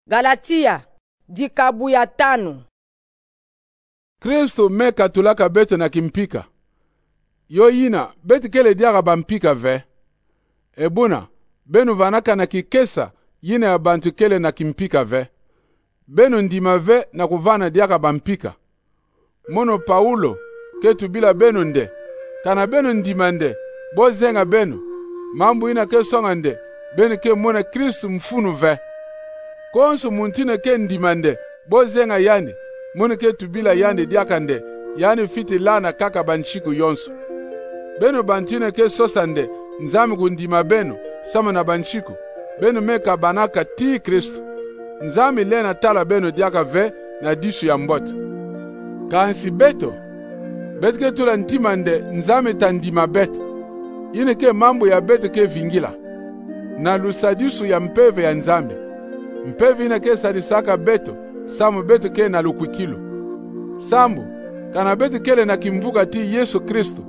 Galatia dikabu ya 5. Kristo meka tulaka bete na kimpika. Yo yina beti kele diaga bampika ve. Ebuna benu vanaka na kikesa yina ya bantu kele na kimpika ve. Benu ndima ve na kuvana diaga bampika. Mono Paulo ketu bila benu nde. Kana benu ndima nde bozenga benu. Mambu ina ke songa nde benu ke mona Kristo mfunu ve. Konsu muntine ke ndimande bozenga yandi munu ke tubila yandi diakande yani fiti lana kaka banchiku yonsu. Benu bantine ke sosande nzami kundima benu sama na banchiku benu meka banaka ti Kristo. Nzami lena tala benu diaka ve na disu ya mbota. Kansi beto betke tula ntimande nzami tandima beto yine ke mambo ya beto ke vingila na lusadisu ya mpeve ya nzambi. Mpevi ina ke sadisaka beto, samu beto ke na lukwikilu. Sambu, kana beto kele na kimvuka ti Yesu Kristo.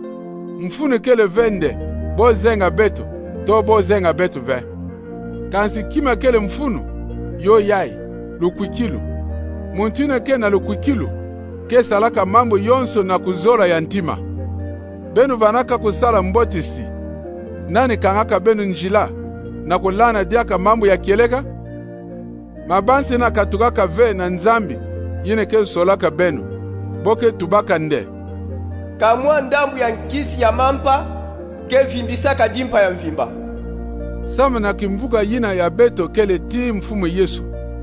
Mfunu kele vende, bozenga beto, to bozenga beto ve. Kansi kima kele mfunu, yo yai, lukwikilu. Muntine ke na lukwikilu, ke salaka mambo yonso na kuzola ya ntima. Benu vanaka kusala mbotisi. Nani kangaka benu njila, na kulana diaka mambo ya kieleka? Mabansi na katukaka ve na nzambi yine ke solaka benu boke tubaka nde kamwa ndambu ya nkisi ya mampa ke vimbisaka dimpa ya mvimba sama na kimvuka yina ya beto kele ti mfumu Yesu.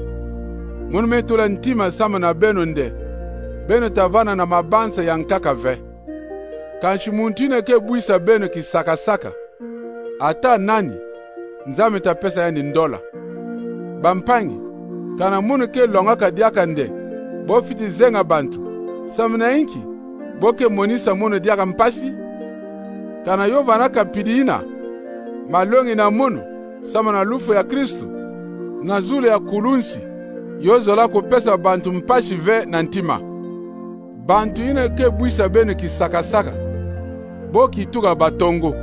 Munu metula ntima sama na benu nde benu tavana na mabansa ya nkaka ve kanshi muntine ke buisa benu kisaka ata nani nzambi ta pesa yandi ndola bampangi kana munu ke longaka diaka nde bo fiti zenga bantu samna inki boke monisa munu diaka mpasi kana yo vanaka pidina malongi na munu sama na lufu ya Kristo na zule ya kulunsi yo zola ko pesa bantu mpashi ve na ntima bantu ina ke buisa benu kisaka boki tuga batongo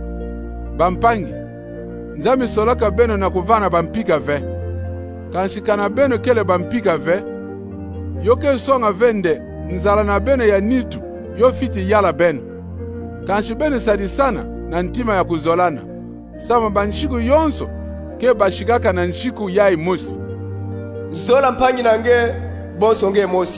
bampangi nzami solaka benu na kuvana bampika ve kansi kana benu kele bampika ve yoke songa vende nzala na benu ya nitu yo fiti yala benu kansi benu sadisana na ntima ya kuzolana sama banshiku yonso ke bashikaka na nshiku yai mosi zola mpangi nange bosonge mosi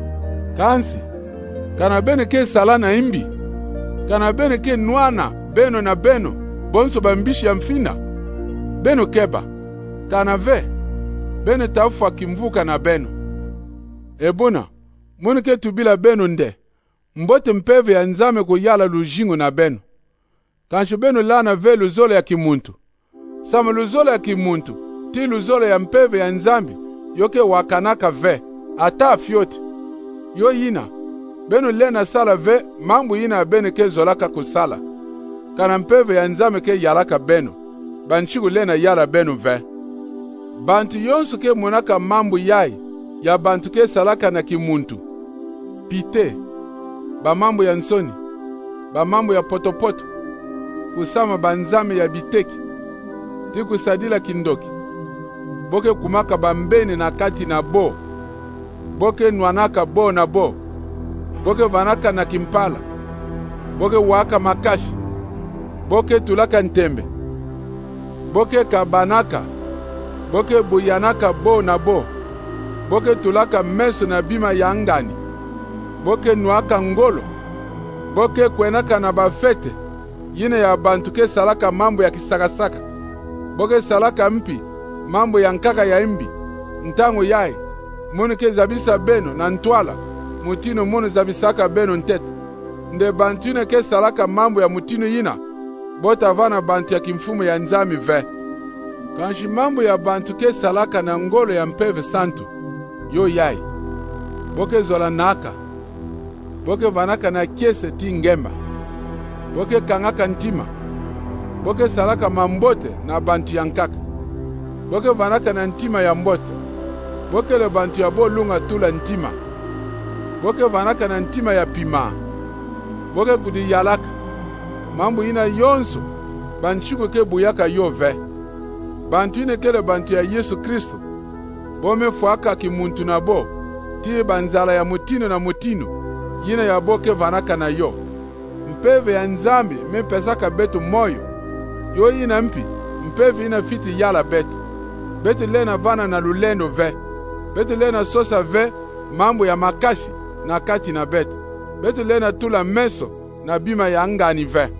kansi kana benu ke salana imbi kana benu ke nwana benu na benu bonso bambishi ya mfina benu keba kana ve benu tafuwa kimvuka na benu. Ebuna munu ke tubila benu nde mbote mpeve ya nzame kuyala lujingu na benu kanshi benu lana ve luzole ya kimuntu sama luzole ya kimuntu ti luzole ya mpeve ya nzambi yoke wakanaka ve ata afyote yo yina benu lena sala ve mambu yina benu ke zolaka kusala kana mpeve ya nzame ke yalaka benu banchiku lena yala benu ve bantu yonsu ke monaka mambu yai ya bantu ke salaka na kimuntu pite ba mambu ya nsoni ba mambu ya potopoto kusama banzame ya biteki ti kusadila kindoki boke kumaka bambene na kati na bo boke nwanaka bo na bo boke vanaka na kimpala boke waka makashi boke tulaka ntembe boke kabanaka boke buyanaka bo na bo boke tulaka meso na bima ya ngani boke nuaka ngolo boke kwenaka na bafete yine ya bantu ke salaka mambo ya kisaka boke salaka mpi mambo ya nkaka ya imbi ntango yai munu ke zabisa beno na ntwala mutino munu zabisaka beno ntete nde bantu yine ke salaka mambo ya mutino yina bota vana bantu ya kimfumu ya nzami ve kanshi mambo ya bantu ke salaka na ngolo ya mpeve santu yo yai boke zola naka boke vanaka na kiese ti ngemba boke kangaka ntima boke salaka mambote na bantu ya nkaka boke vanaka na ntima ya mbote boke le bantu ya bolunga tula ntima boke vanaka na ntima ya pima boke kudi yalaka mambo ina yonso banchiku ke buyaka yo ve bantu ine kele bantu ya Yesu Kristo bome fuaka ki muntu na bo ti banzala ya mutino na mutino yina ya boke vanaka na yo mpeve ya nzambi mepesaka betu moyo yo yina mpi mpeve ina fiti yala betu lena vana na lulendo ve betu lena sosa ve mambo ya makasi na kati na betu lena tula meso na bima ya ngani ve.